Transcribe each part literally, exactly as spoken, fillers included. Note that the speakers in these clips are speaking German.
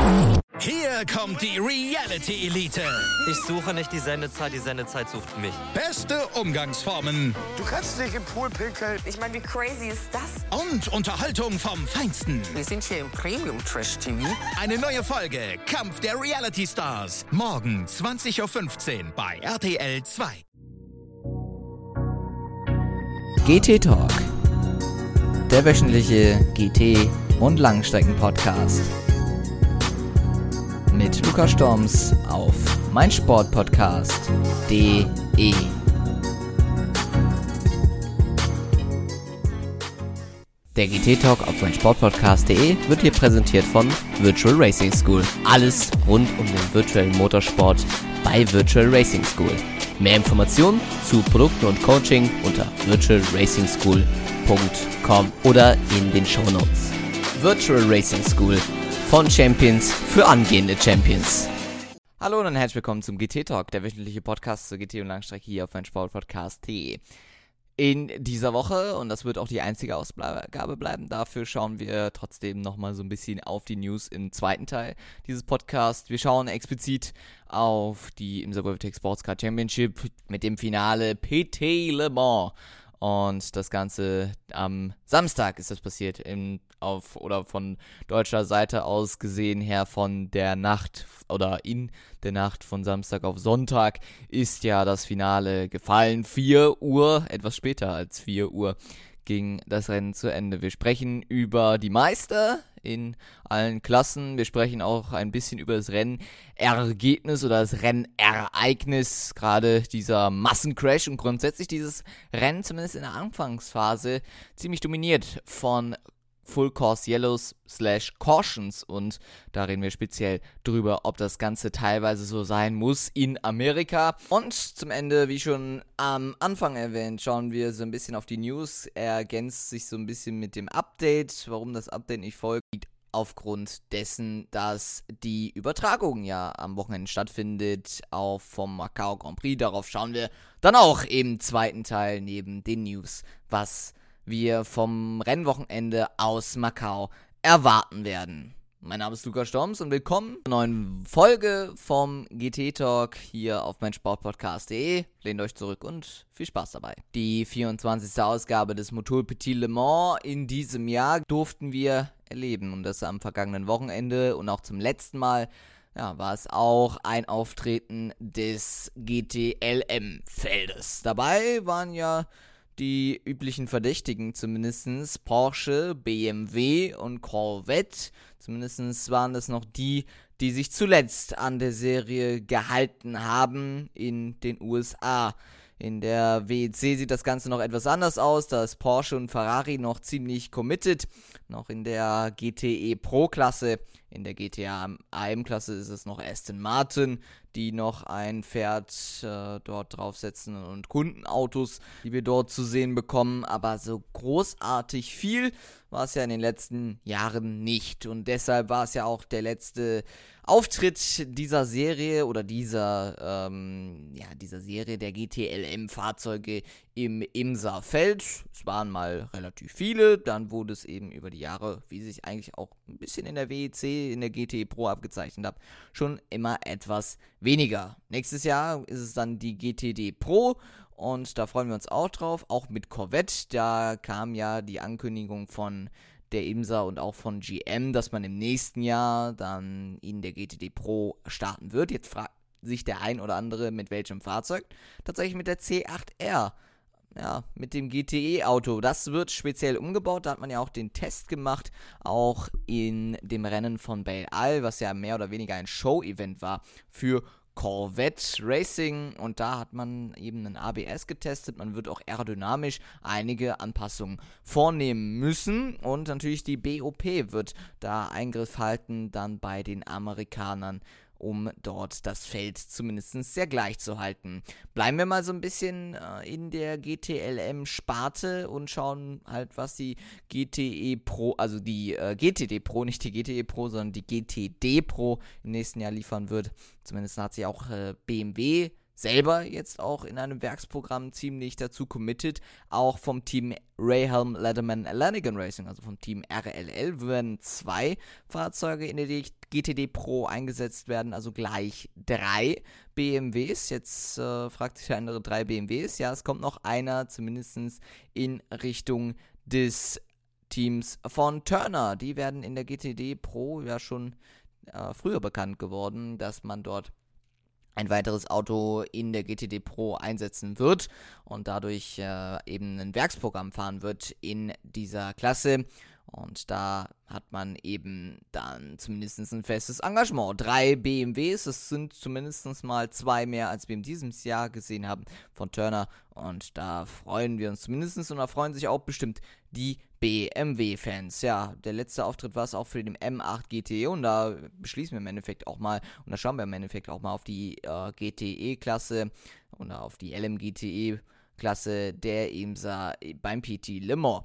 Hier kommt die Reality Elite. Ich suche nicht die Sendezeit, die Sendezeit sucht mich. Beste Umgangsformen. Du kannst nicht im Pool pinkeln. Ich meine, wie crazy ist das? Und Unterhaltung vom Feinsten. Wir sind hier im Premium-Trash-T V. Eine neue Folge Kampf der Reality Stars. Morgen zwanzig Uhr fünfzehn bei R T L zwei. G T Talk. Der wöchentliche G T- und Langstrecken-Podcast. Mit Lukas Storms auf meinsportpodcast punkt de. Der G T Talk auf meinsportpodcast punkt de wird hier präsentiert von Virtual Racing School. Alles rund um den virtuellen Motorsport bei Virtual Racing School. Mehr Informationen zu Produkten und Coaching unter virtual racing school punkt com oder in den Shownotes. Virtual Racing School. Von Champions für angehende Champions. Hallo und herzlich willkommen zum G T Talk, der wöchentliche Podcast zur G T und Langstrecke hier auf meinsportpodcast punkt de. In dieser Woche, und das wird auch die einzige Ausgabe bleiben, dafür schauen wir trotzdem nochmal so ein bisschen auf die News im zweiten Teil dieses Podcasts. Wir schauen explizit auf die IMSA GravTech Sports Car Championship mit dem Finale P T Le Mans. Und das Ganze am Samstag ist das passiert, in, auf, oder von deutscher Seite aus gesehen her von der Nacht oder in der Nacht von Samstag auf Sonntag ist ja das Finale gefallen. vier Uhr, etwas später als vier Uhr ging das Rennen zu Ende. Wir sprechen über die Meister in allen Klassen. Wir sprechen auch ein bisschen über das Rennergebnis oder das Rennereignis, gerade dieser Massencrash und grundsätzlich dieses Rennen, zumindest in der Anfangsphase, ziemlich dominiert von Full Course Yellows slash Cautions, und da reden wir speziell drüber, ob das Ganze teilweise so sein muss in Amerika. Und zum Ende, wie schon am Anfang erwähnt, schauen wir so ein bisschen auf die News. Er ergänzt sich so ein bisschen mit dem Update. Warum das Update nicht folgt, liegt aufgrund dessen, dass die Übertragung ja am Wochenende stattfindet, auch vom Macau Grand Prix. Darauf schauen wir dann auch im zweiten Teil neben den News, was wir vom Rennwochenende aus Macau erwarten werden. Mein Name ist Lukas Storms und willkommen zur neuen Folge vom G T Talk hier auf meinsportpodcast punkt de. Lehnt euch zurück und viel Spaß dabei. Die vierundzwanzigste Ausgabe des Motul Petit Le Mans in diesem Jahr durften wir erleben, und das am vergangenen Wochenende, und auch zum letzten Mal ja, war es auch ein Auftreten des G T L M-Feldes. Dabei waren ja die üblichen Verdächtigen, zumindest Porsche, B M W und Corvette. Zumindest waren das noch die, die sich zuletzt an der Serie gehalten haben in den U S A. In der W E C sieht das Ganze noch etwas anders aus. Da ist Porsche und Ferrari noch ziemlich committed. Noch in der G T E Pro-Klasse. In der G T A A M-Klasse ist es noch Aston Martin, die noch ein Pferd äh, dort draufsetzen, und Kundenautos, die wir dort zu sehen bekommen. Aber so großartig viel war es ja in den letzten Jahren nicht. Und deshalb war es ja auch der letzte Auftritt dieser Serie oder dieser, ähm, ja, dieser Serie der G T L M-Fahrzeuge im IMSA-Feld. Es waren mal relativ viele, dann wurde es eben über die Jahre, wie sich eigentlich auch ein bisschen in der W E C, in der G T E Pro abgezeichnet hat, schon immer etwas weniger. Nächstes Jahr ist es dann die G T D Pro, und da freuen wir uns auch drauf, auch mit Corvette. Da kam ja die Ankündigung von der IMSA und auch von G M, dass man im nächsten Jahr dann in der G T D Pro starten wird. Jetzt fragt sich der ein oder andere, mit welchem Fahrzeug? Tatsächlich mit der C acht R. Ja, mit dem G T E-Auto. Das wird speziell umgebaut. Da hat man ja auch den Test gemacht, auch in dem Rennen von Belle Isle, was ja mehr oder weniger ein Show-Event war für Corvette Racing, und da hat man eben ein A B S getestet. Man wird auch aerodynamisch einige Anpassungen vornehmen müssen, und natürlich die B O P wird da Eingriff halten dann bei den Amerikanern, um dort das Feld zumindest sehr gleich zu halten. Bleiben wir mal so ein bisschen äh, in der G T L M-Sparte und schauen halt, was die G T E Pro, also die äh, G T D Pro, nicht die G T E Pro, sondern die G T D Pro im nächsten Jahr liefern wird. Zumindest hat sich auch äh, B M W selber jetzt auch in einem Werksprogramm ziemlich dazu committed. Auch vom Team Rayhelm Leatherman Lanigan Racing, also vom Team R L L, werden zwei Fahrzeuge in der G T D Pro eingesetzt werden, also gleich drei B M Ws. Jetzt äh, fragt sich der andere, drei B M Ws. Ja, es kommt noch einer, zumindest in Richtung des Teams von Turner. Die werden in der G T D Pro ja schon äh, früher bekannt geworden, dass man dort ein weiteres Auto in der G T D Pro einsetzen wird und dadurch äh, eben ein Werksprogramm fahren wird in dieser Klasse. Und da hat man eben dann zumindest ein festes Engagement. Drei B M Ws, das sind zumindest mal zwei mehr, als wir in diesem Jahr gesehen haben von Turner. Und da freuen wir uns zumindest und da freuen sich auch bestimmt die B M W-Fans. Ja, der letzte Auftritt war es auch für den M acht G T E und da beschließen wir im Endeffekt auch mal und da schauen wir im Endeffekt auch mal auf die äh, G T E-Klasse und auf die L M G T E-Klasse der IMSA beim P T Le Mans.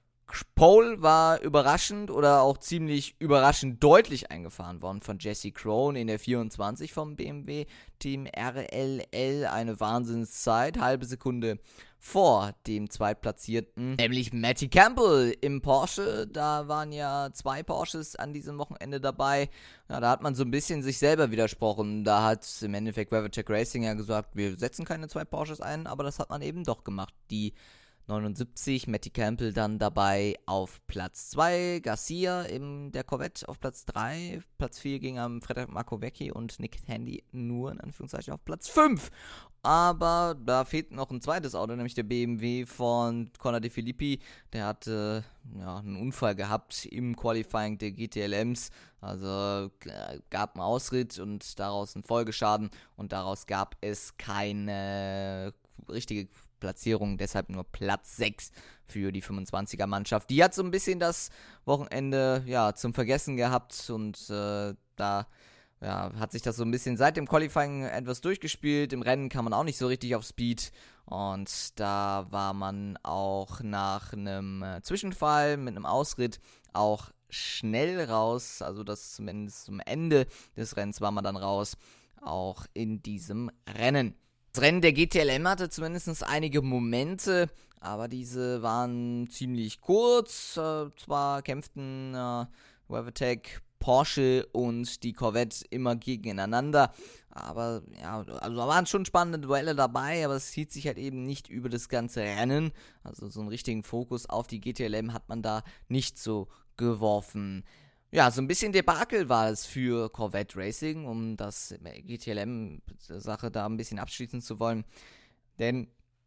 Pole war überraschend oder auch ziemlich überraschend deutlich eingefahren worden von Jesse Krohn in der vierundzwanzig vom B M W-Team R L L. Eine Wahnsinnszeit, halbe Sekunde vor dem Zweitplatzierten, nämlich Matty Campbell im Porsche. Da waren ja zwei Porsches an diesem Wochenende dabei. Ja, da hat man so ein bisschen sich selber widersprochen. Da hat im Endeffekt WeatherTech Racing ja gesagt, wir setzen keine zwei Porsches ein, aber das hat man eben doch gemacht. Die neunundsiebzig, Matty Campbell dann dabei auf Platz zwei, Garcia in der Corvette auf Platz drei, Platz vier ging am Frederik Markovecki und Nick Tandy nur in Anführungszeichen auf Platz fünf. Aber da fehlt noch ein zweites Auto, nämlich der B M W von Conor De Filippi. Der hatte ja, einen Unfall gehabt im Qualifying der G T L Ms. Also äh, gab einen Ausritt und daraus einen Folgeschaden und daraus gab es keine richtige Platzierung, deshalb nur Platz sechs für die fünfundzwanziger Mannschaft. Die hat so ein bisschen das Wochenende ja zum Vergessen gehabt und äh, da ja, hat sich das so ein bisschen seit dem Qualifying etwas durchgespielt. Im Rennen kam man auch nicht so richtig auf Speed und da war man auch nach einem äh, Zwischenfall mit einem Ausritt auch schnell raus, also das zumindest zum Ende des Rennens war man dann raus, auch in diesem Rennen. Das Rennen der G T L M hatte zumindest einige Momente, aber diese waren ziemlich kurz. Äh, zwar kämpften äh, WeatherTech, Porsche und die Corvette immer gegeneinander, aber ja, also da waren schon spannende Duelle dabei, aber es hielt sich halt eben nicht über das ganze Rennen. Also so einen richtigen Fokus auf die G T L M hat man da nicht so geworfen. Ja, so ein bisschen Debakel war es für Corvette Racing, um das G T L M-Sache da ein bisschen abschließen zu wollen. Denn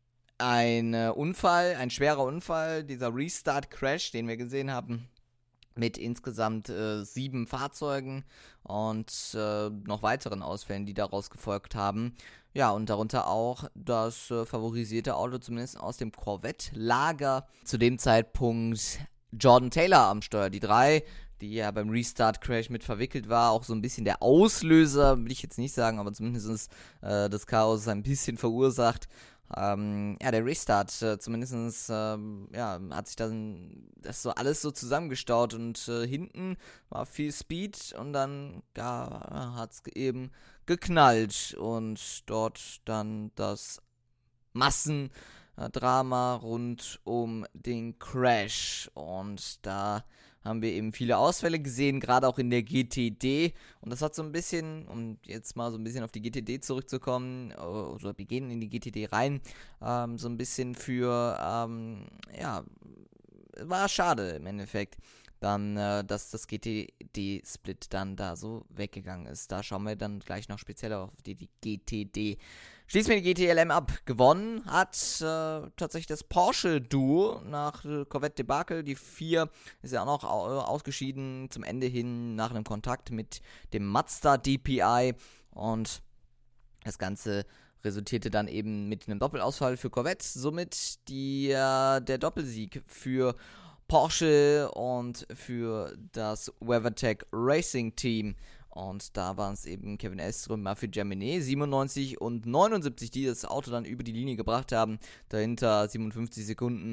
ein Unfall, ein schwerer Unfall, dieser Restart-Crash, den wir gesehen haben, mit insgesamt äh, sieben Fahrzeugen und äh, noch weiteren Ausfällen, die daraus gefolgt haben. Ja, und darunter auch das äh, favorisierte Auto, zumindest aus dem Corvette-Lager. Zu dem Zeitpunkt Jordan Taylor am Steuer, die drei, die ja beim Restart-Crash mit verwickelt war, auch so ein bisschen der Auslöser, will ich jetzt nicht sagen, aber zumindest äh, das Chaos ein bisschen verursacht. Ähm, ja, der Restart, äh, zumindest ähm, ja, hat sich dann das so alles so zusammengestaut und äh, hinten war viel Speed und dann ja, hat es eben geknallt und dort dann das Massendrama rund um den Crash und da haben wir eben viele Ausfälle gesehen, gerade auch in der G T D. Und das hat so ein bisschen, um jetzt mal so ein bisschen auf die G T D zurückzukommen, also wir gehen in die G T D rein, ähm, so ein bisschen für, ähm, ja, war schade im Endeffekt, dann, äh, dass das G T D-Split dann da so weggegangen ist. Da schauen wir dann gleich noch speziell auf die, die G T D. Schließen wir die G T L M ab. Gewonnen hat äh, tatsächlich das Porsche-Duo nach äh, Corvette-Debakel. Die vier ist ja auch noch au- ausgeschieden zum Ende hin nach einem Kontakt mit dem Mazda D P I. Und das Ganze resultierte dann eben mit einem Doppelausfall für Corvette. Somit die, äh, der Doppelsieg für Porsche und für das WeatherTech Racing Team. Und da waren es eben Kevin Estre und Mathieu Jaminet, siebenundneunzig und neunundsiebzig, die das Auto dann über die Linie gebracht haben. Dahinter siebenundfünfzig Sekunden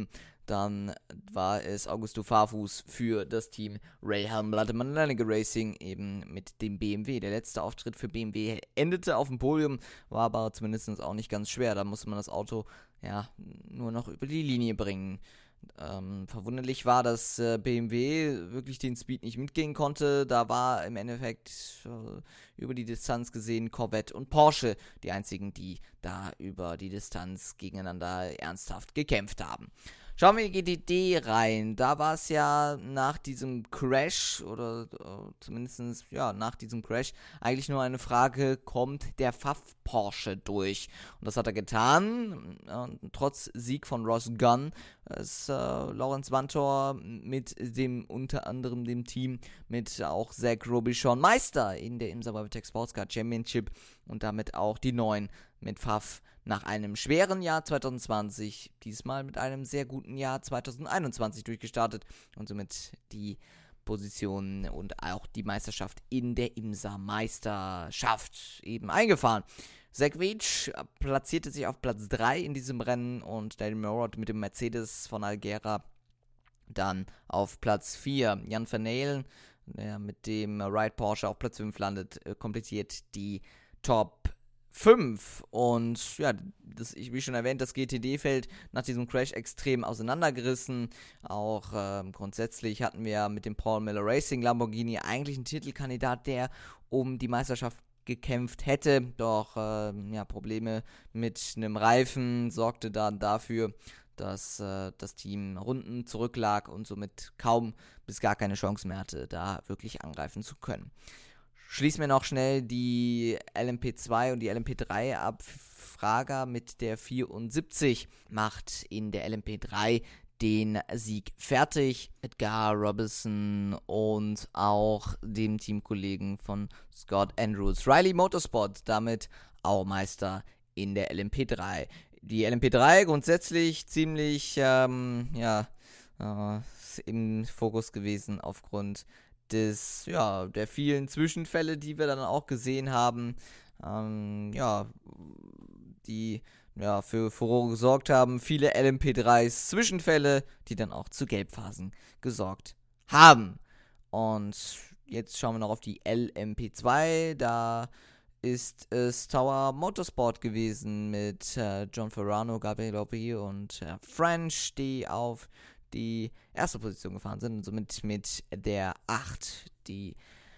Dann war es Augusto Farfus für das Team Rahal Mladenovic Racing, eben mit dem B M W. Der letzte Auftritt für B M W endete auf dem Podium, war aber zumindest auch nicht ganz schwer. Da musste man das Auto ja nur noch über die Linie bringen. Ähm, verwunderlich war, dass äh, B M W wirklich den Speed nicht mitgehen konnte. Da war im Endeffekt äh, über die Distanz gesehen Corvette und Porsche die einzigen, die da über die Distanz gegeneinander ernsthaft gekämpft haben. Schauen wir in die G T D rein. Da war es ja nach diesem Crash oder äh, zumindest ja, nach diesem Crash eigentlich nur eine Frage, kommt der Pfaff Porsche durch? Und das hat er getan. Äh, trotz Sieg von Ross Gunn ist äh, Laurens Vanthoor mit dem unter anderem dem Team mit auch Zach Robichon Meister in der IMSA WeatherTech Sportscar Championship und damit auch die neuen mit Pfaff nach einem schweren Jahr zwanzig zwanzig, diesmal mit einem sehr guten Jahr zwanzig einundzwanzig durchgestartet und somit die Position und auch die Meisterschaft in der IMSA Meisterschaft eben eingefahren. Zach Veach platzierte sich auf Platz drei in diesem Rennen und Daniel Morad mit dem Mercedes von Algera dann auf Platz vier. Jan Vernalen, der mit dem Wright Porsche auf Platz fünf landet, komplettiert die Top fünf. Und ja, das, ich, wie schon erwähnt, das G T D-Feld nach diesem Crash extrem auseinandergerissen. Auch ähm, grundsätzlich hatten wir mit dem Paul Miller Racing Lamborghini eigentlich einen Titelkandidat, der um die Meisterschaft gekämpft hätte. Doch ähm, ja, Probleme mit einem Reifen sorgte dann dafür, dass äh, das Team Runden zurücklag und somit kaum bis gar keine Chance mehr hatte, da wirklich angreifen zu können. Schließen wir noch schnell die L M P zwei und die L M P drei ab. Fraga mit der vierundsiebzig macht in der L M P drei den Sieg fertig. Edgar Robinson und auch dem Teamkollegen von Scott Andrews. Riley Motorsport damit auch Meister in der L M P drei. Die L M P drei grundsätzlich ziemlich ähm, ja, äh, im Fokus gewesen aufgrund des, ja, der vielen Zwischenfälle, die wir dann auch gesehen haben, ähm, ja, die ja, für Furore gesorgt haben. Viele L M P dreis Zwischenfälle, die dann auch zu Gelbphasen gesorgt haben. Und jetzt schauen wir noch auf die L M P zwei. Da ist es Tower Motorsport gewesen mit äh, John Ferrano, Gabriel Loppi und äh, French, die auf die erste Position gefahren sind und somit mit der acht die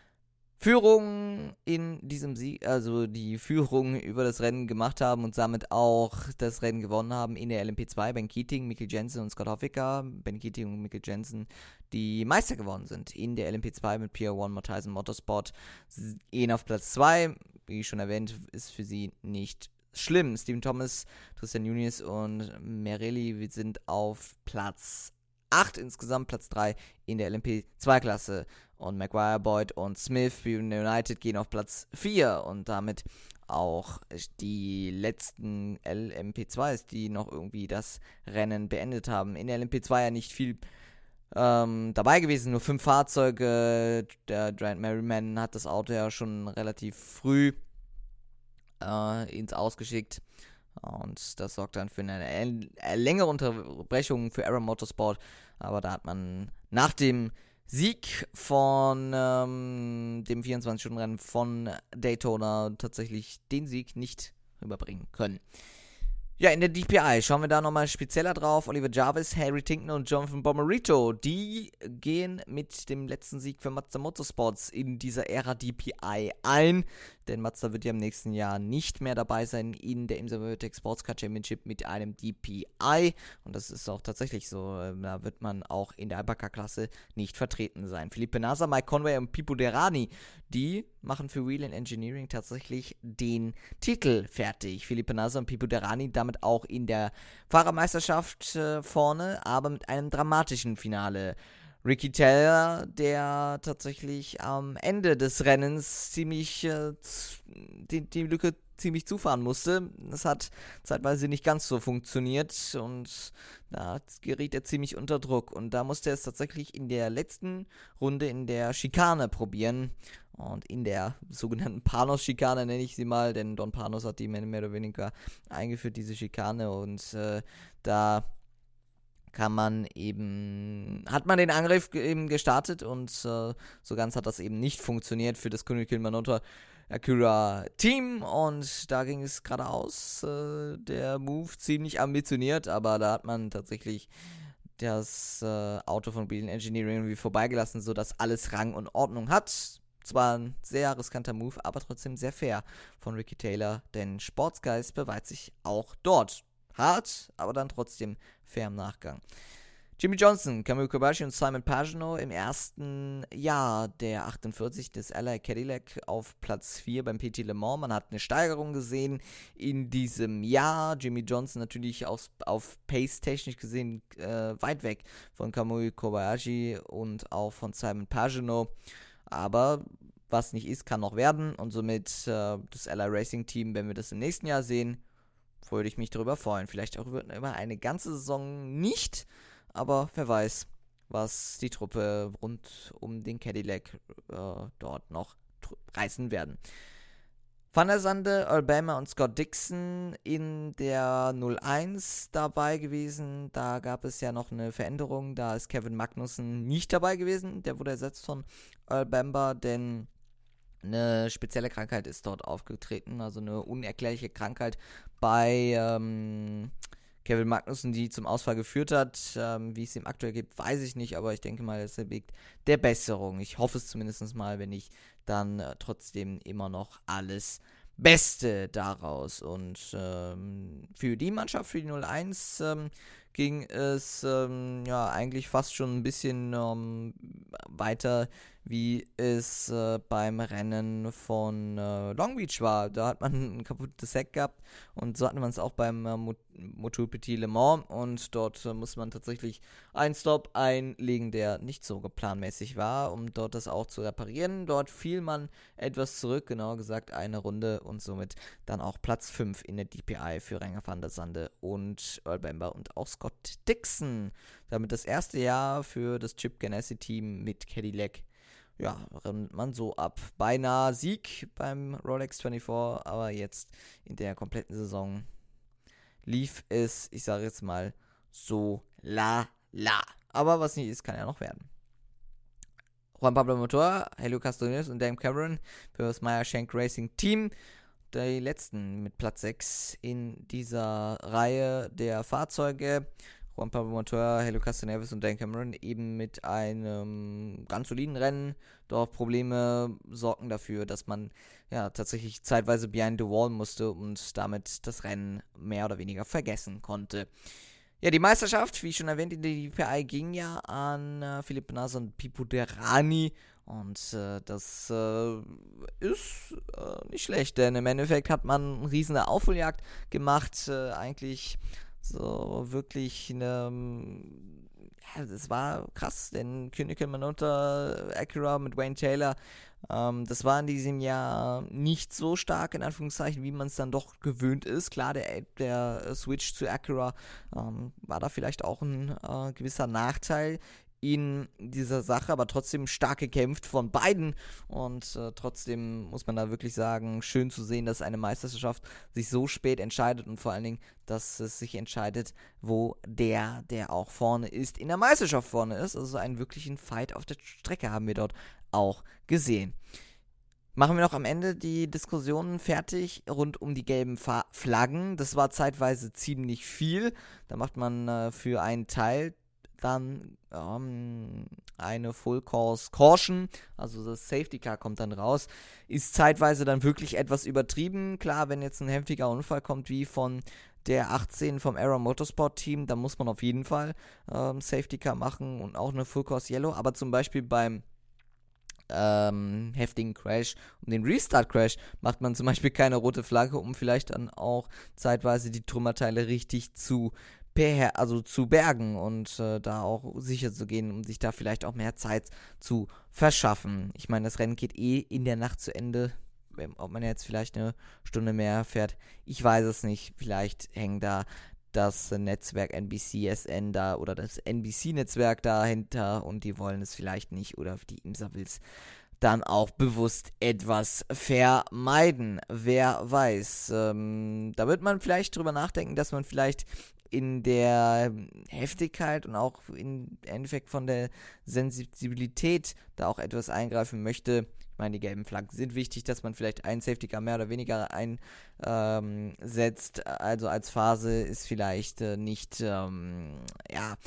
Führung in diesem Sieg, also die Führung über das Rennen gemacht haben und damit auch das Rennen gewonnen haben in der L M P zwei. Ben Keating, Michael Jensen und Scott Hofficker. Ben Keating und Michael Jensen, die Meister geworden sind in der L M P zwei mit P R eins Mathiasen Motorsport. Ihn auf Platz zwei, wie schon erwähnt, ist für sie nicht schlimm. Steven Thomas, Tristan Nunes und Merelli sind auf Platz acht, insgesamt Platz drei in der L M P zwei Klasse. Und Maguire, Boyd und Smith für United gehen auf Platz vier und damit auch die letzten L M P zweis, die noch irgendwie das Rennen beendet haben. In der L M P zwei ja nicht viel ähm, dabei gewesen, nur fünf Fahrzeuge. Der Giant Merriman hat das Auto ja schon relativ früh äh, ins Ausgeschickt. Und das sorgt dann für eine, eine längere Unterbrechung für Aero Motorsport. Aber da hat man nach dem Sieg von ähm, dem vierundzwanzig-Stunden-Rennen von Daytona tatsächlich den Sieg nicht rüberbringen können. Ja, in der D P I schauen wir da nochmal spezieller drauf. Oliver Jarvis, Harry Tinken und Jonathan Bomarito, die gehen mit dem letzten Sieg für Mazda Motorsports in dieser Ära D P I ein. Denn Mazda wird ja im nächsten Jahr nicht mehr dabei sein in der IMSA WeatherTech Sportscar Championship mit einem D P I. Und das ist auch tatsächlich so. Da wird man auch in der Hypercar-Klasse nicht vertreten sein. Felipe Nasr, Mike Conway und Pipo Derani, die machen für Wheel and Engineering tatsächlich den Titel fertig. Felipe Nasr und Pipo Derani damit auch in der Fahrermeisterschaft äh, vorne, aber mit einem dramatischen Finale. Ricky Taylor, der tatsächlich am Ende des Rennens ziemlich äh, die, die Lücke ziemlich zufahren musste. Das hat zeitweise nicht ganz so funktioniert und da geriet er ziemlich unter Druck. Und da musste er es tatsächlich in der letzten Runde in der Schikane probieren. Und in der sogenannten Panos-Schikane nenne ich sie mal, denn Don Panos hat die mehr oder weniger eingeführt, diese Schikane. Und äh, da kann man eben, hat man den Angriff eben gestartet und äh, so ganz hat das eben nicht funktioniert für das Kunio Kilimanota Acura Team und da ging es geradeaus. Äh, der Move ziemlich ambitioniert, aber da hat man tatsächlich das äh, Auto von Beetle Engineering irgendwie vorbeigelassen, sodass alles Rang und Ordnung hat. Zwar ein sehr riskanter Move, aber trotzdem sehr fair von Ricky Taylor, denn Sportsgeist beweist sich auch dort. Hart, aber dann trotzdem fair im Nachgang. Jimmy Johnson, Kamui Kobayashi und Simon Pagenaud im ersten Jahr der achtundvierzig des L A Cadillac auf Platz vier beim P T Le Mans. Man hat eine Steigerung gesehen in diesem Jahr. Jimmy Johnson natürlich auf, auf Pace technisch gesehen äh, weit weg von Kamui Kobayashi und auch von Simon Pagenaud. Aber was nicht ist, kann noch werden und somit äh, das L A Racing Team, wenn wir das im nächsten Jahr sehen, würde ich mich darüber freuen. Vielleicht auch über eine ganze Saison nicht, aber wer weiß, was die Truppe rund um den Cadillac äh, dort noch tr- reißen werden. Van der Sande, Alabama und Scott Dixon in der null eins dabei gewesen. Da gab es ja noch eine Veränderung. Da ist Kevin Magnussen nicht dabei gewesen. Der wurde ersetzt von Alabama, denn eine spezielle Krankheit ist dort aufgetreten. Also eine unerklärliche Krankheit bei ähm, Kevin Magnussen, die zum Ausfall geführt hat. Ähm, wie es ihm aktuell geht, weiß ich nicht, aber ich denke mal, das liegt der Besserung. Ich hoffe es zumindest mal, wenn nicht, dann äh, trotzdem immer noch alles Beste daraus. Und ähm, für die Mannschaft, für die null eins, ähm, ging es ähm, ja eigentlich fast schon ein bisschen ähm, weiter, wie es äh, beim Rennen von äh, Long Beach war. Da hat man ein kaputtes Heck gehabt und so hatten wir es auch beim äh, Motul Petit Le Mans und dort äh, muss man tatsächlich einen Stop einlegen, der nicht so geplanmäßig war, um dort das auch zu reparieren. Dort fiel man etwas zurück, genauer gesagt eine Runde und somit dann auch Platz fünf in der D P I für Renger van der Sande und Earl Bamber und auch Scott Dixon. Damit das erste Jahr für das Chip Ganassi Team mit Cadillac. Ja, rennt man so ab. Beinahe Sieg beim Rolex vierundzwanzig, aber jetzt in der kompletten Saison lief es, ich sage jetzt mal, so la la. Aber was nicht ist, kann ja noch werden. Juan Pablo Motor, Helio Castroneves und Dan Cameron für das Meyer Shank Racing Team. Die letzten mit Platz sechs in dieser Reihe der Fahrzeuge. Juan Pablo Montoya, Helio Castroneves und Dan Cameron eben mit einem ganz soliden Rennen. Doch Probleme sorgten dafür, dass man ja tatsächlich zeitweise behind the wall musste und damit das Rennen mehr oder weniger vergessen konnte. Ja, die Meisterschaft, wie schon erwähnt, in der D P I ging ja an äh, Felipe Nasr und Pipo Derani. Und äh, das äh, ist äh, nicht schlecht, denn im Endeffekt hat man eine riesige Aufholjagd gemacht. Äh, eigentlich so wirklich eine, ja, das war krass, denn Kunio Kilimanota Acura mit Wayne Taylor, ähm, das war in diesem Jahr nicht so stark, in Anführungszeichen, wie man es dann doch gewöhnt ist. Klar, der, der Switch zu Acura ähm, war da vielleicht auch ein äh, gewisser Nachteil in dieser Sache, aber trotzdem stark gekämpft von beiden und äh, trotzdem muss man da wirklich sagen, schön zu sehen, dass eine Meisterschaft sich so spät entscheidet und vor allen Dingen, dass es sich entscheidet, wo der, der auch vorne ist, in der Meisterschaft vorne ist. Also einen wirklichen Fight auf der Strecke haben wir dort auch gesehen. Machen wir noch am Ende die Diskussionen fertig rund um die gelben Fa- Flaggen. Das war zeitweise ziemlich viel. Da macht man äh, für einen Teil dann ähm, eine Full Course Caution, also das Safety Car kommt dann raus, ist zeitweise dann wirklich etwas übertrieben. Klar, wenn jetzt ein heftiger Unfall kommt wie von der achtzehn vom Arrow Motorsport Team, dann muss man auf jeden Fall ähm, Safety Car machen und auch eine Full Course Yellow, aber zum Beispiel beim ähm, heftigen Crash, um den Restart Crash, macht man zum Beispiel keine rote Flagge, um vielleicht dann auch zeitweise die Trümmerteile richtig zu Per, also zu bergen und äh, da auch sicher zu gehen, um sich da vielleicht auch mehr Zeit zu verschaffen. Ich meine, das Rennen geht eh in der Nacht zu Ende. Ob man jetzt vielleicht eine Stunde mehr fährt, ich weiß es nicht. Vielleicht hängt da das Netzwerk N B C S N da oder das N B C-Netzwerk dahinter und die wollen es vielleicht nicht oder die IMSA will es dann auch bewusst etwas vermeiden. Wer weiß. Ähm, da wird man vielleicht drüber nachdenken, dass man vielleicht in der Heftigkeit und auch im Endeffekt von der Sensibilität da auch etwas eingreifen möchte. Ich meine, die gelben Flaggen sind wichtig, dass man vielleicht einen Safety Car mehr oder weniger einsetzt. Ähm, also als Phase ist vielleicht äh, nicht, ähm, ja,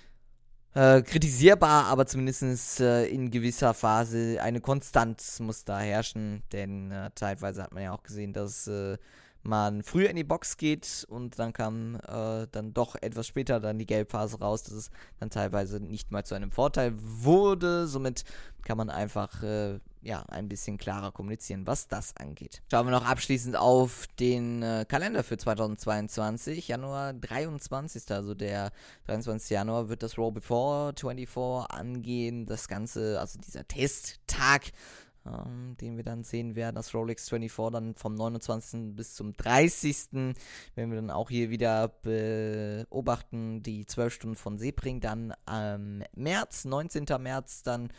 äh, kritisierbar, aber zumindest äh, in gewisser Phase eine Konstanz muss da herrschen. Denn äh, teilweise hat man ja auch gesehen, dass äh, man früher in die Box geht und dann kam äh, dann doch etwas später dann die Gelbphase raus, dass es dann teilweise nicht mal zu einem Vorteil wurde. Somit kann man einfach äh, ja ein bisschen klarer kommunizieren, was das angeht. Schauen wir noch abschließend auf den äh, Kalender für zweitausendzweiundzwanzig. Januar dreiundzwanzigsten Also der dreiundzwanzigsten Januar wird das Row Before vierundzwanzig angehen. Das Ganze, also dieser Testtag, Um, den wir dann sehen werden, das Rolex vierundzwanzig dann vom neunundzwanzigsten bis zum dreißigsten werden wir dann auch hier wieder beobachten, die zwölf Stunden von Sebring, dann am März, neunzehnten März, dann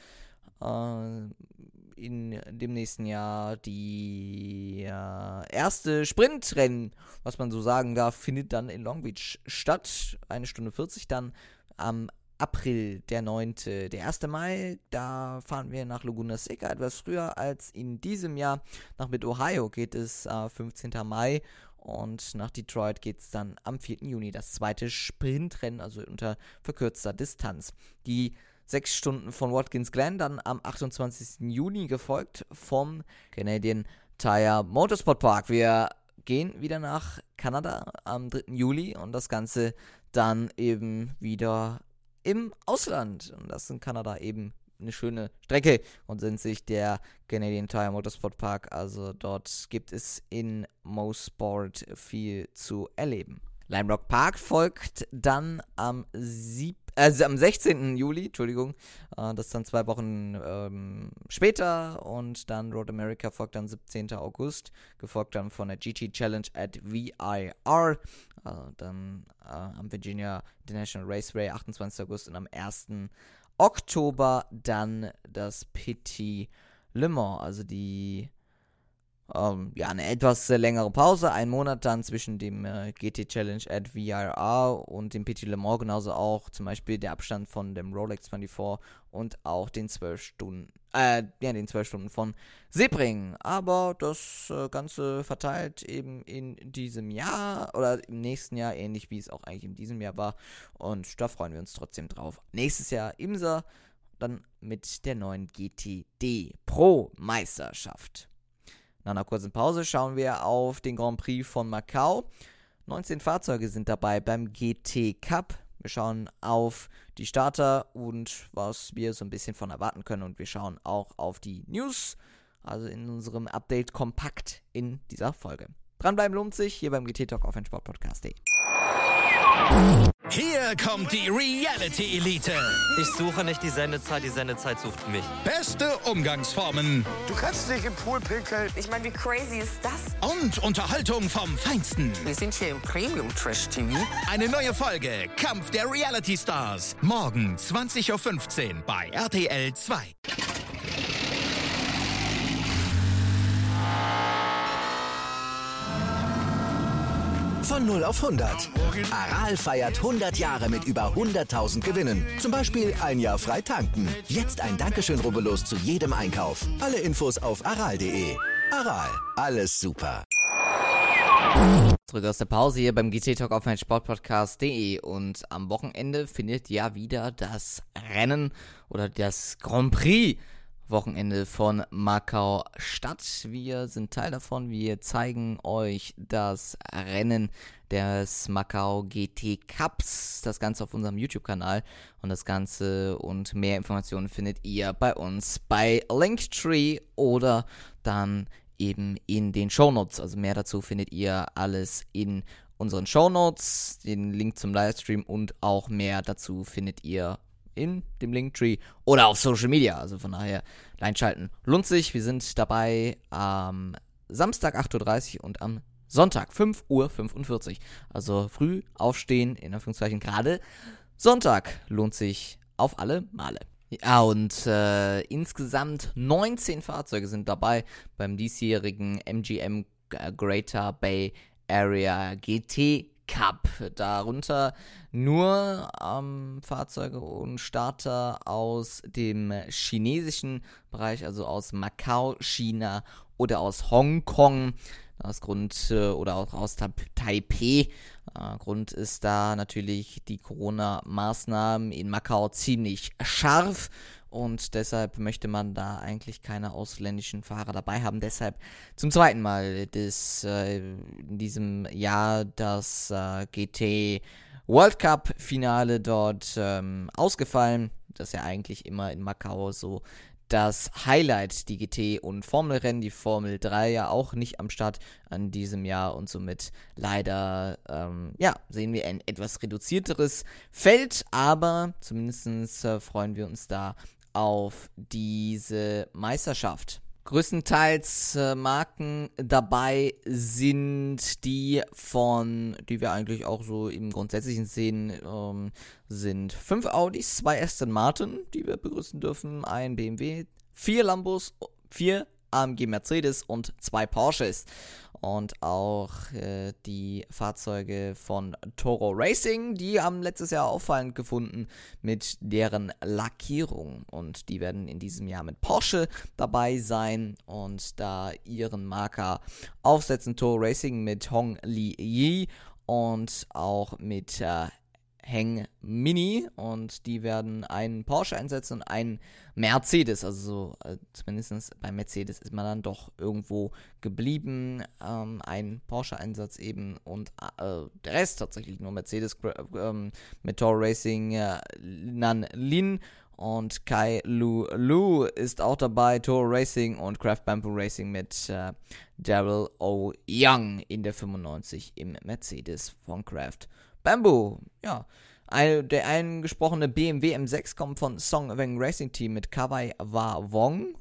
äh, in dem nächsten Jahr die äh, erste Sprintrennen, was man so sagen darf, findet dann in Long Beach statt, eine Stunde vierzig dann am April, der neunte Der erste Mai, da fahren wir nach Laguna Seca etwas früher als in diesem Jahr. Nach Mid-Ohio geht es äh, fünfzehnten Mai und nach Detroit geht es dann am vierten Juni Das zweite Sprintrennen, also unter verkürzter Distanz. Die sechs Stunden von Watkins Glen dann am achtundzwanzigsten Juni gefolgt vom Canadian Tire Motorsport Park. Wir gehen wieder nach Kanada am dritten Juli und das Ganze dann eben wieder im Ausland. Und das ist in Kanada eben eine schöne Strecke und sind sich der Canadian Tire Motorsport Park. Also dort gibt es in Mosport viel zu erleben. Lime Rock Park folgt dann am siebten Also am sechzehnten Juli, Entschuldigung, äh, das ist dann zwei Wochen ähm, später und dann Road America folgt dann siebzehnten August, gefolgt dann von der G T Challenge at V I R, äh, dann äh, am Virginia International Raceway achtundzwanzigsten August und am ersten Oktober dann das P T Le Mans, also die Ähm, ja, eine etwas äh, längere Pause, ein Monat dann zwischen dem äh, G T Challenge at V I R und dem P T Le Mans, genauso auch zum Beispiel der Abstand von dem Rolex vierundzwanzig und auch den zwölf Stunden, äh, ja, den zwölf Stunden von Sebring. Aber das äh, Ganze verteilt eben in diesem Jahr oder im nächsten Jahr, ähnlich wie es auch eigentlich in diesem Jahr war. Und da freuen wir uns trotzdem drauf. Nächstes Jahr IMSA, dann mit der neuen G T D Pro Meisterschaft. Nach einer kurzen Pause schauen wir auf den Grand Prix von Macau. neunzehn Fahrzeuge sind dabei beim G T Cup. Wir schauen auf die Starter und was wir so ein bisschen von erwarten können. Und wir schauen auch auf die News, also in unserem Update kompakt in dieser Folge. Dranbleiben lohnt sich, hier beim G T Talk auf meinsportpodcast punkt de. Hier kommt die Reality Elite. Ich suche nicht die Sendezeit, die Sendezeit sucht mich. Beste Umgangsformen Du kannst dich im Pool pinkeln. Ich meine, wie crazy ist das? und Unterhaltung vom Feinsten. Wir sind hier im Premium Trash T V. Eine neue Folge Kampf der Reality Stars. Morgen zwanzig Uhr fünfzehn bei R T L zwei. Von null auf hundert. Aral feiert hundert Jahre mit über hunderttausend Gewinnen. Zum Beispiel ein Jahr frei tanken. Jetzt ein Dankeschön, rubbellos zu jedem Einkauf. Alle Infos auf aral punkt de. Aral, alles super. Zurück aus der Pause hier beim G T Talk auf meinsportpodcast punkt de und am Wochenende findet ja wieder das Rennen oder das Grand Prix Wochenende von Macau statt. Wir sind Teil davon. Wir zeigen euch das Rennen des Macau G T Cups. Das Ganze auf unserem YouTube-Kanal. Und das Ganze und mehr Informationen findet ihr bei uns bei Linktree oder dann eben in den Shownotes. Also mehr dazu findet ihr alles in unseren Shownotes. Den Link zum Livestream und auch mehr dazu findet ihr in dem Linktree oder auf Social Media. Also von daher, reinschalten lohnt sich. Wir sind dabei am Samstag acht Uhr dreißig und am Sonntag fünf Uhr fünfundvierzig. Also früh aufstehen, in Anführungszeichen gerade. Sonntag lohnt sich auf alle Male. Ja, und äh, insgesamt neunzehn Fahrzeuge sind dabei beim diesjährigen M G M Greater Bay Area G T Cup. Darunter nur ähm, Fahrzeuge und Starter aus dem chinesischen Bereich, also aus Macau, China oder aus Hongkong. Aus Grund äh, oder auch aus Taipei. Äh, Grund ist da natürlich die Corona-Maßnahmen in Macau ziemlich scharf. Und deshalb möchte man da eigentlich keine ausländischen Fahrer dabei haben. Deshalb zum zweiten Mal des, äh, in diesem Jahr das äh, G T World Cup Finale dort ähm, ausgefallen. Das ist ja eigentlich immer in Macau so das Highlight, die G T- und Formelrennen, die Formel drei ja auch nicht am Start an diesem Jahr und somit leider, ähm, ja, sehen wir ein etwas reduzierteres Feld, aber zumindest äh, freuen wir uns da auf diese Meisterschaft. Größtenteils äh, Marken dabei sind die von, die wir eigentlich auch so im Grundsätzlichen sehen, ähm, sind fünf Audis, zwei Aston Martin, die wir begrüßen dürfen, ein B M W, vier Lambos, vier A M G Mercedes und zwei Porsches. Und auch äh, die Fahrzeuge von Toro Racing, die haben letztes Jahr auffallend gefunden mit deren Lackierung. Und die werden in diesem Jahr mit Porsche dabei sein und da ihren Marker aufsetzen. Toro Racing mit Hong Li Yi und auch mit äh, Heng Mini, und die werden einen Porsche einsetzen und einen Mercedes, also äh, zumindest bei Mercedes ist man dann doch irgendwo geblieben, ähm, ein Porsche-Einsatz eben und äh, der Rest tatsächlich nur Mercedes, äh, mit Toro Racing, äh, Nan Lin und Kai Lu Lu ist auch dabei, Toro Racing, und Craft Bamboo Racing mit äh, Daryl O. Young in der fünfundneunzig im Mercedes von Craft Bamboo. Ja, ein, der eingesprochene B M W M sechs kommt von Song Weng Racing Team mit Kawai Wa Wong,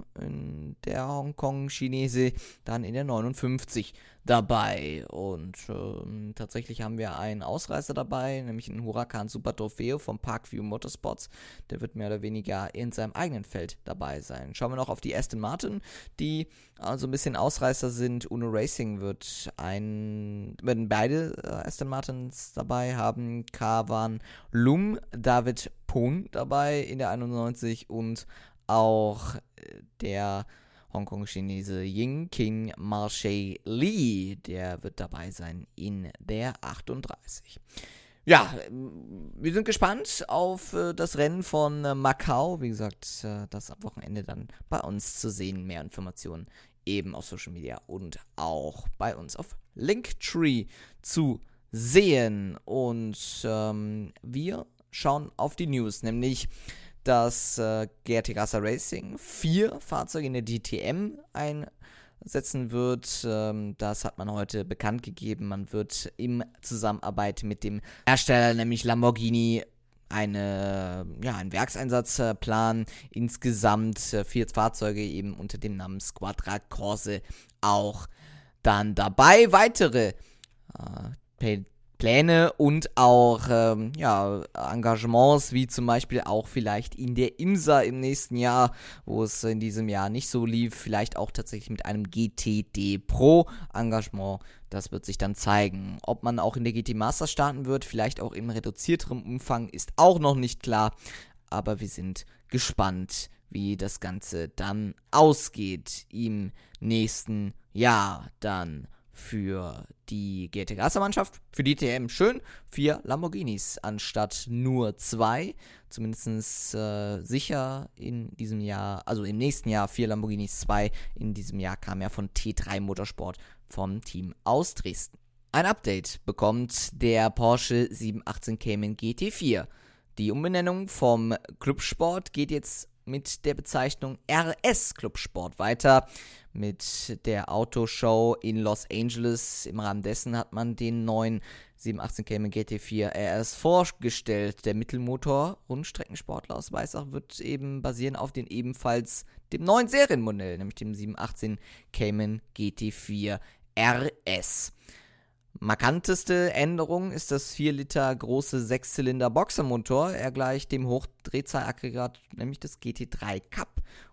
der Hongkong-Chinese, dann in der neunundfünfzig dabei. Und ähm, tatsächlich haben wir einen Ausreißer dabei, nämlich einen Huracan Super Trofeo vom Parkview Motorsports. Der wird mehr oder weniger in seinem eigenen Feld dabei sein. Schauen wir noch auf die Aston Martin, die also ein bisschen Ausreißer sind. Uno Racing wird ein, werden beide äh, Aston Martins dabei haben. Kavan Lum, David Pon dabei in der einundneunzig und auch äh, der Hongkong-Chinese Ying King Marche Lee, der wird dabei sein in der achtunddreißig. Ja, wir sind gespannt auf äh, das Rennen von äh, Macau. Wie gesagt, äh, das am Wochenende dann bei uns zu sehen. Mehr Informationen eben auf Social Media und auch bei uns auf Linktree zu sehen. Und ähm, wir schauen auf die News, nämlich dass äh, G R T Casa Racing vier Fahrzeuge in der D T M einsetzen wird. Ähm, das hat man heute bekannt gegeben. Man wird in Zusammenarbeit mit dem Hersteller, nämlich Lamborghini, eine, ja, einen Werkseinsatzplan. Insgesamt äh, vier Fahrzeuge eben unter dem Namen Squadra Corse auch dann dabei. Weitere äh, Pläne und auch ähm, ja, Engagements, wie zum Beispiel auch vielleicht in der IMSA im nächsten Jahr, wo es in diesem Jahr nicht so lief, vielleicht auch tatsächlich mit einem G T D Pro Engagement. Das wird sich dann zeigen. Ob man auch in der G T Masters starten wird, vielleicht auch in reduzierterem Umfang, ist auch noch nicht klar. Aber wir sind gespannt, wie das Ganze dann ausgeht im nächsten Jahr dann. Für die G R T Casa-Mannschaft, für die T M schön, vier Lamborghinis anstatt nur zwei, zumindest äh, sicher in diesem Jahr, also im nächsten Jahr vier Lamborghinis, zwei in diesem Jahr kam ja von T drei Motorsport vom Team aus Dresden. Ein Update bekommt der Porsche sieben achtzehn Cayman G T vier. Die Umbenennung vom Clubsport geht jetzt mit der Bezeichnung R S Clubsport weiter. Mit der Autoshow in Los Angeles. Im Rahmen dessen hat man den neuen sieben achtzehn Cayman G T vier R S vorgestellt. Der Mittelmotor Rundstreckensportler aus Weissach wird eben basieren auf den ebenfalls dem neuen Serienmodell, nämlich dem sieben achtzehn Cayman G T vier R S. Markanteste Änderung ist das vier Liter große Sechszylinder Boxermotor. Er gleicht dem Hochdrehzahlaggregat, nämlich das G T drei Cup.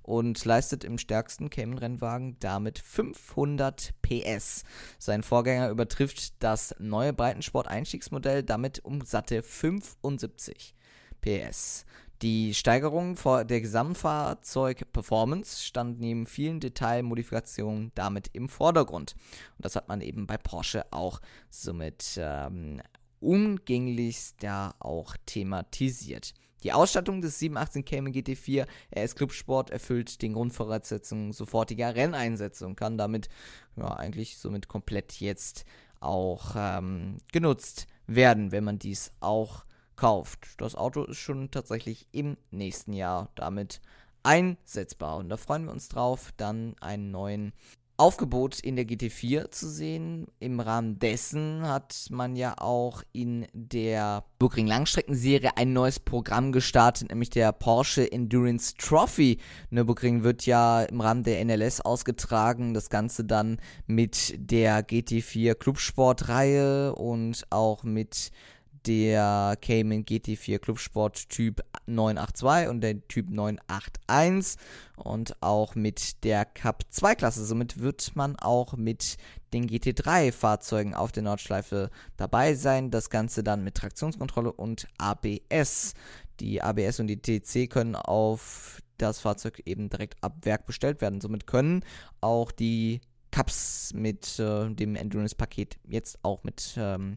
und leistet im stärksten Cayman-Rennwagen damit fünfhundert P S. Sein Vorgänger übertrifft das neue Breitensport-Einstiegsmodell damit um satte fünfundsiebzig P S. Die Steigerung der Gesamtfahrzeug-Performance stand neben vielen Detailmodifikationen damit im Vordergrund. Und das hat man eben bei Porsche auch somit ähm, umgänglichst ja auch thematisiert. Die Ausstattung des sieben achtzehn Cayman G T vier R S Clubsport erfüllt den Grundvoraussetzungen sofortiger Renneinsätze und kann damit ja, eigentlich somit komplett jetzt auch ähm, genutzt werden, wenn man dies auch kauft. Das Auto ist schon tatsächlich im nächsten Jahr damit einsetzbar und da freuen wir uns drauf, dann einen neuen Aufgebot in der G T vier zu sehen. Im Rahmen dessen hat man ja auch in der Nürburgring Langstreckenserie ein neues Programm gestartet, nämlich der Porsche Endurance Trophy. Nürburgring wird ja im Rahmen der N L S ausgetragen, das Ganze dann mit der G T vier Clubsport-Reihe und auch mit der Cayman G T vier Clubsport Typ neun acht zwei und der Typ neun acht eins und auch mit der Cup zwei Klasse. Somit wird man auch mit den G T drei Fahrzeugen auf der Nordschleife dabei sein. Das Ganze dann mit Traktionskontrolle und A B S. Die A B S und die T C können auf das Fahrzeug eben direkt ab Werk bestellt werden. Somit können auch die Cups mit äh, dem Endurance-Paket jetzt auch mit ähm,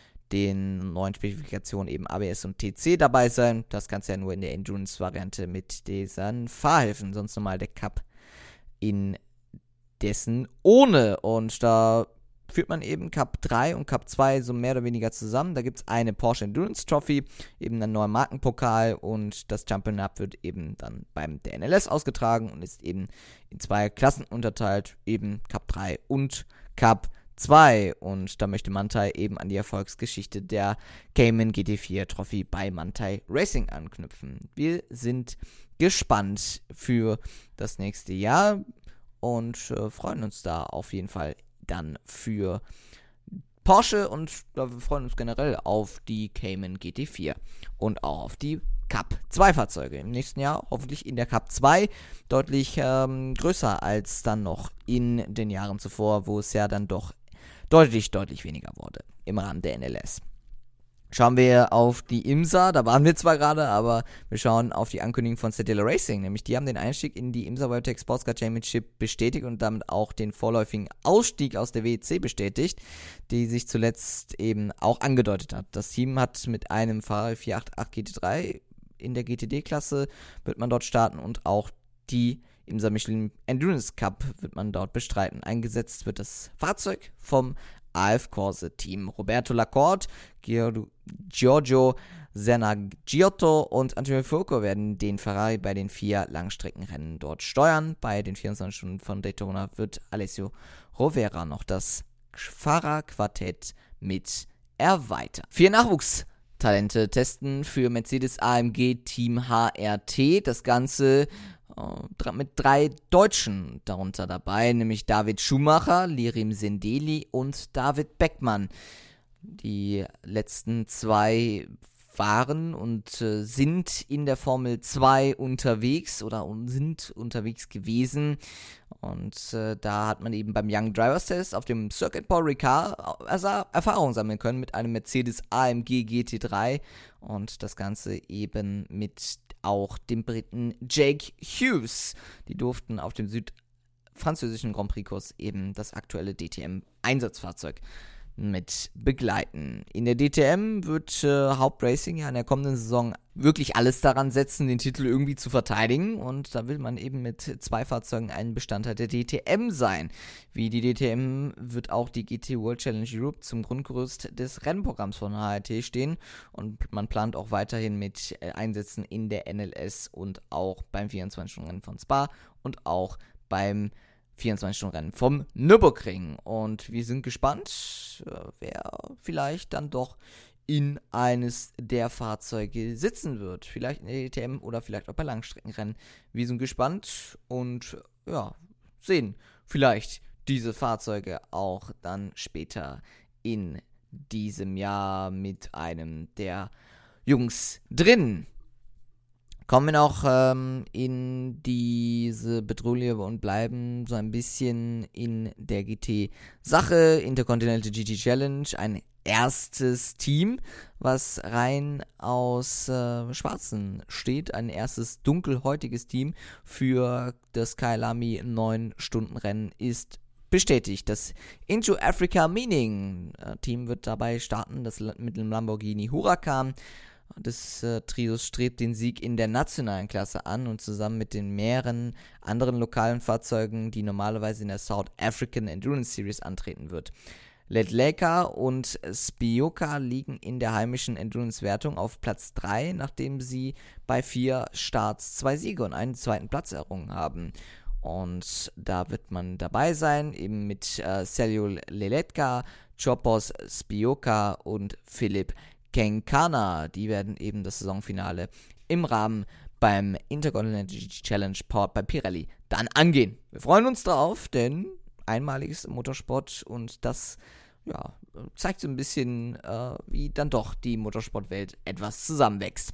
den neuen Spezifikationen eben A B S und T C dabei sein. Das Ganze ja nur in der Endurance-Variante mit diesen Fahrhilfen. Sonst normal der Cup in dessen ohne. Und da führt man eben Cup drei und Cup zwei so mehr oder weniger zusammen. Da gibt es eine Porsche Endurance Trophy, eben ein neuer Markenpokal und das Jump'n'Up wird eben dann beim der N L S ausgetragen und ist eben in zwei Klassen unterteilt, eben Cup drei und Cup zwei. Und da möchte Manthey eben an die Erfolgsgeschichte der Cayman G T vier Trophy bei Manthey Racing anknüpfen. Wir sind gespannt für das nächste Jahr und äh, freuen uns da auf jeden Fall dann für Porsche und ja, wir freuen uns generell auf die Cayman G T vier und auch auf die Cup zwei Fahrzeuge. Im nächsten Jahr hoffentlich in der Cup zwei deutlich ähm, größer als dann noch in den Jahren zuvor, wo es ja dann doch deutlich, deutlich weniger wurde im Rahmen der N L S. Schauen wir auf die IMSA, da waren wir zwar gerade, aber wir schauen auf die Ankündigung von Cedilla Racing, nämlich die haben den Einstieg in die IMSA WeatherTech Sports Car Championship bestätigt und damit auch den vorläufigen Ausstieg aus der W E C bestätigt, die sich zuletzt eben auch angedeutet hat. Das Team hat mit einem Ferrari vier acht acht G T drei in der G T D-Klasse wird man dort starten und auch die IMSA Michelin Endurance Cup wird man dort bestreiten. Eingesetzt wird das Fahrzeug vom A F Corse Team. Roberto Lacorte, Giorgio Sernagiotto und Antonio Fuoco werden den Ferrari bei den vier Langstreckenrennen dort steuern. Bei den vierundzwanzig Stunden von Daytona wird Alessio Rovera noch das Fahrerquartett mit erweitern. Vier Nachwuchstalente testen für Mercedes A M G Team H R T. Das Ganze mit drei Deutschen darunter dabei, nämlich David Schumacher, Lirim Sendeli und David Beckmann. Die letzten zwei waren und äh, sind in der Formel zwei unterwegs oder sind unterwegs gewesen. Und äh, da hat man eben beim Young Drivers Test auf dem Circuit Paul Ricard Erfahrung sammeln können mit einem Mercedes A M G G T drei und das Ganze eben mit auch dem Briten Jake Hughes. Die durften auf dem südfranzösischen Grand Prix-Kurs eben das aktuelle D T M-Einsatzfahrzeug mit begleiten. In der D T M wird äh, Hauptracing ja in der kommenden Saison wirklich alles daran setzen, den Titel irgendwie zu verteidigen und da will man eben mit zwei Fahrzeugen ein Bestandteil der D T M sein. Wie die D T M wird auch die G T World Challenge Europe zum Grundgerüst des Rennprogramms von H R T stehen und man plant auch weiterhin mit Einsätzen in der N L S und auch beim vierundzwanzig-Stunden-Rennen von Spa und auch beim vierundzwanzig-Stunden-Rennen vom Nürburgring. Und wir sind gespannt, wer vielleicht dann doch in eines der Fahrzeuge sitzen wird. Vielleicht in der D T M oder vielleicht auch bei Langstreckenrennen. Wir sind gespannt und ja, sehen vielleicht diese Fahrzeuge auch dann später in diesem Jahr mit einem der Jungs drin. Kommen wir noch ähm, in diese Petrouille und bleiben so ein bisschen in der G T-Sache. Intercontinental G T Challenge, ein erstes Team, was rein aus äh, Schwarzen steht. Ein erstes dunkelhäutiges Team für das Kyalami neun Stunden Rennen ist bestätigt. Das Into Africa Meaning äh, Team wird dabei starten, das mit dem Lamborghini Huracan. Das äh, Trio strebt den Sieg in der nationalen Klasse an und zusammen mit den mehreren anderen lokalen Fahrzeugen, die normalerweise in der South African Endurance Series antreten wird. Letleka und Spioka liegen in der heimischen Endurance-Wertung auf Platz drei, nachdem sie bei vier Starts zwei Siege und einen zweiten Platz errungen haben. Und da wird man dabei sein, eben mit äh, Sergio Letleka, Chopos Spioka und Philipp Kenkana. Die werden eben das Saisonfinale im Rahmen beim Intercontinental Challenge Powered by Pirelli dann angehen. Wir freuen uns drauf, denn einmaliges Motorsport und das ja, zeigt so ein bisschen, äh, wie dann doch die Motorsportwelt etwas zusammenwächst.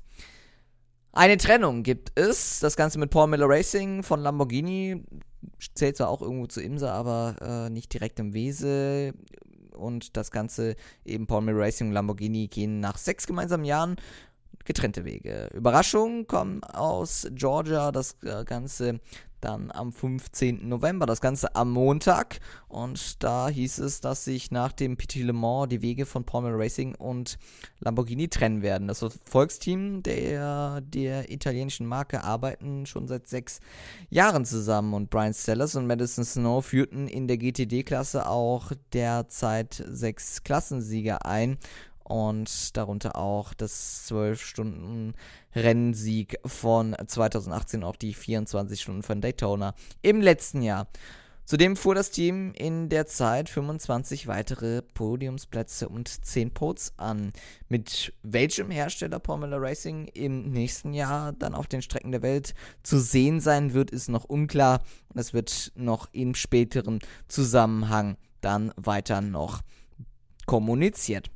Eine Trennung gibt es, das Ganze mit Paul Miller Racing von Lamborghini, zählt zwar auch irgendwo zu IMSA, aber äh, nicht direkt im Wese. Und das Ganze, eben Paul Miller Racing und Lamborghini, gehen nach sechs gemeinsamen Jahren getrennte Wege. Überraschungen kommen aus Georgia, das Ganze dann am fünfzehnten November, das Ganze am Montag. Und da hieß es, dass sich nach dem Petit Le Mans die Wege von Paul Miller Racing und Lamborghini trennen werden. Das Volksteam der, der italienischen Marke arbeiten schon seit sechs Jahren zusammen und Brian Sellers und Madison Snow führten in der G T D-Klasse auch derzeit sechs Klassensieger ein. Und darunter auch das zwölf Stunden Rennsieg von zweitausendachtzehn, auch die vierundzwanzig Stunden von Daytona im letzten Jahr. Zudem fuhr das Team in der Zeit fünfundzwanzig weitere Podiumsplätze und zehn Pods an. Mit welchem Hersteller Paul Miller Racing im nächsten Jahr dann auf den Strecken der Welt zu sehen sein wird, ist noch unklar. Und es wird noch im späteren Zusammenhang dann weiter noch kommuniziert.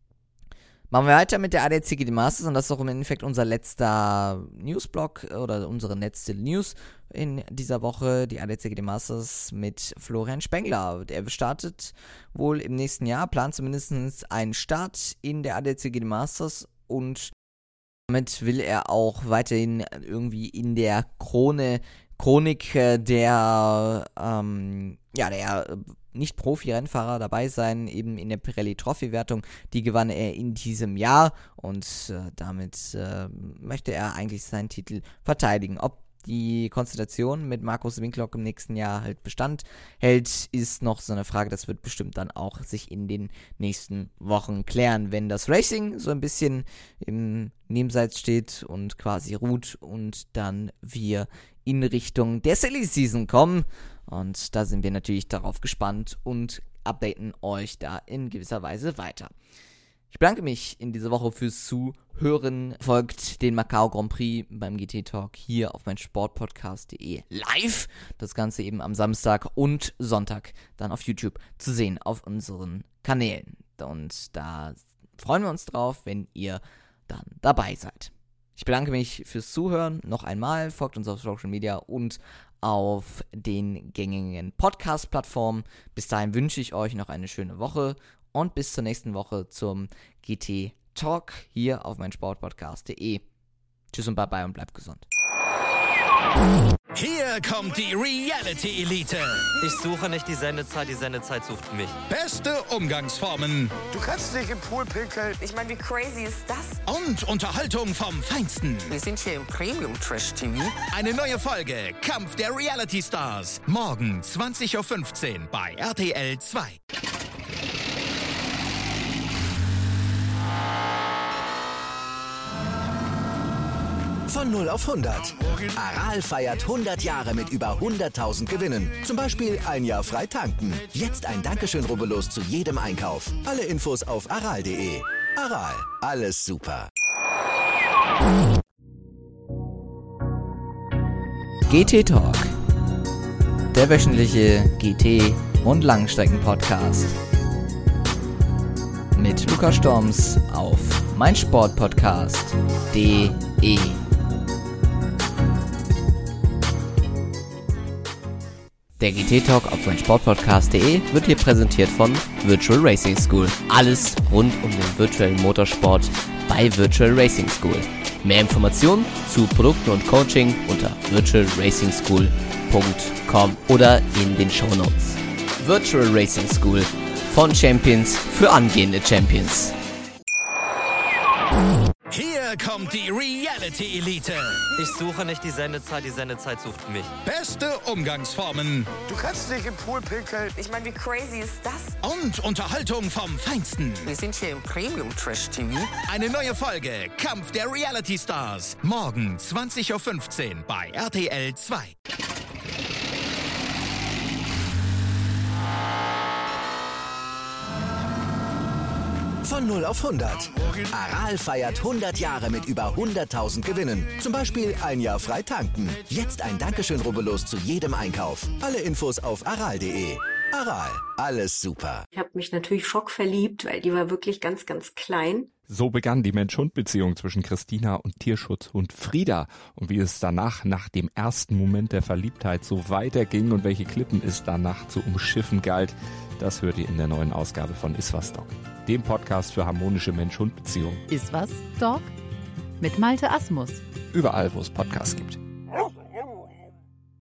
Machen wir weiter mit der A D A C G T Masters und das ist auch im Endeffekt unser letzter Newsblock oder unsere letzte News in dieser Woche. Die A D A C G T Masters mit Florian Spengler. Der startet wohl im nächsten Jahr, plant zumindest einen Start in der A D A C G T Masters und damit will er auch weiterhin irgendwie in der Krone, Chronik der, ähm, ja, der Nicht-Profi-Rennfahrer dabei sein, eben in der Pirelli-Trophy-Wertung. Die gewann er in diesem Jahr und äh, damit äh, möchte er eigentlich seinen Titel verteidigen. Ob die Konstellation mit Markus Winklock im nächsten Jahr halt Bestand hält, ist noch so eine Frage. Das wird bestimmt dann auch sich in den nächsten Wochen klären, wenn das Racing so ein bisschen im Nebenseits steht und quasi ruht und dann wir in Richtung der Silly Season kommen. Und da sind wir natürlich darauf gespannt und updaten euch da in gewisser Weise weiter. Ich bedanke mich in dieser Woche fürs Zuhören. Folgt den Macau Grand Prix beim G T Talk hier auf mein Sportpodcast punkt de live. Das Ganze eben am Samstag und Sonntag dann auf YouTube zu sehen auf unseren Kanälen. Und da freuen wir uns drauf, wenn ihr dann dabei seid. Ich bedanke mich fürs Zuhören noch einmal. Folgt uns auf Social Media und auf den gängigen Podcast-Plattformen. Bis dahin wünsche ich euch noch eine schöne Woche und bis zur nächsten Woche zum G T Talk hier auf mein Sportpodcast punkt de. Tschüss und bye bye und bleibt gesund. Hier kommt die Reality Elite. Ich suche nicht die Sendezeit, die Sendezeit sucht mich. Beste Umgangsformen Du kannst nicht im Pool pinkeln. Ich meine, wie crazy ist das? und Unterhaltung vom Feinsten. Wir sind hier im Premium Trash T V. Eine neue Folge Kampf der Reality Stars. Morgen zwanzig Uhr fünfzehn bei R T L zwei. Von null auf hundert. Aral feiert hundert Jahre mit über hunderttausend Gewinnen. Zum Beispiel ein Jahr frei tanken. Jetzt ein Dankeschön, rubbellos zu jedem Einkauf. Alle Infos auf aral punkt de. Aral, alles super. G T Talk, der wöchentliche G T- und Langstrecken-Podcast mit Lukas Storms auf meinsportpodcast punkt de. Der G T Talk auf mein Sportpodcast punkt de wird hier präsentiert von Virtual Racing School. Alles rund um den virtuellen Motorsport bei Virtual Racing School. Mehr Informationen zu Produkten und Coaching unter virtual racing school punkt com oder in den Shownotes. Virtual Racing School, von Champions für angehende Champions. Hier kommt die Reality Elite. Ich suche nicht die Sendezeit, die Sendezeit sucht mich. Beste Umgangsformen Du kannst nicht im Pool pinkeln. Ich meine, wie crazy ist das? und Unterhaltung vom Feinsten. Wir sind hier im Premium Trash T V. Eine neue Folge Kampf der Reality Stars. Morgen zwanzig Uhr fünfzehn bei R T L zwei. Von null auf hundert. Aral feiert hundert Jahre mit über hunderttausend Gewinnen. Zum Beispiel ein Jahr frei tanken. Jetzt ein Dankeschön, rubbellos zu jedem Einkauf. Alle Infos auf aral punkt de. Aral, alles super. Ich habe mich natürlich schockverliebt, weil die war wirklich ganz, ganz klein. So begann die Mensch-Hund-Beziehung zwischen Christina und Tierschutzhund Frieda. Und wie es danach, nach dem ersten Moment der Verliebtheit, so weiterging und welche Klippen es danach zu umschiffen galt, das hört ihr in der neuen Ausgabe von Iswas Dog, dem Podcast für harmonische Mensch-Hund-Beziehungen. Iswas Dog? Mit Malte Asmus. Überall, wo es Podcasts gibt.